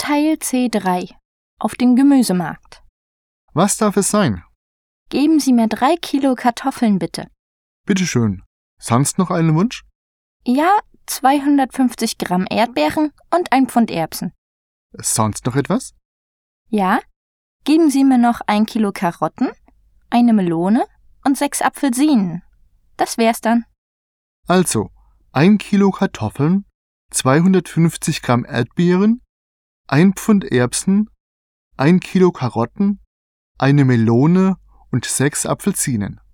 Teil C3 auf den Gemüsemarkt. Was darf es sein? Geben Sie mir 3 Kilo Kartoffeln, bitte. Bitteschön. Sonst noch einen Wunsch? Ja, 250 Gramm Erdbeeren und 1 Pfund Erbsen. Sonst noch etwas? Ja, geben Sie mir noch 1 Kilo Karotten, eine Melone und 6 Apfelsinen. Das wär's dann. Also, 1 Kilo Kartoffeln, 250 Gramm Erdbeeren, 1 Pfund Erbsen, 1 Kilo Karotten, eine Melone und 6 Apfelsinen.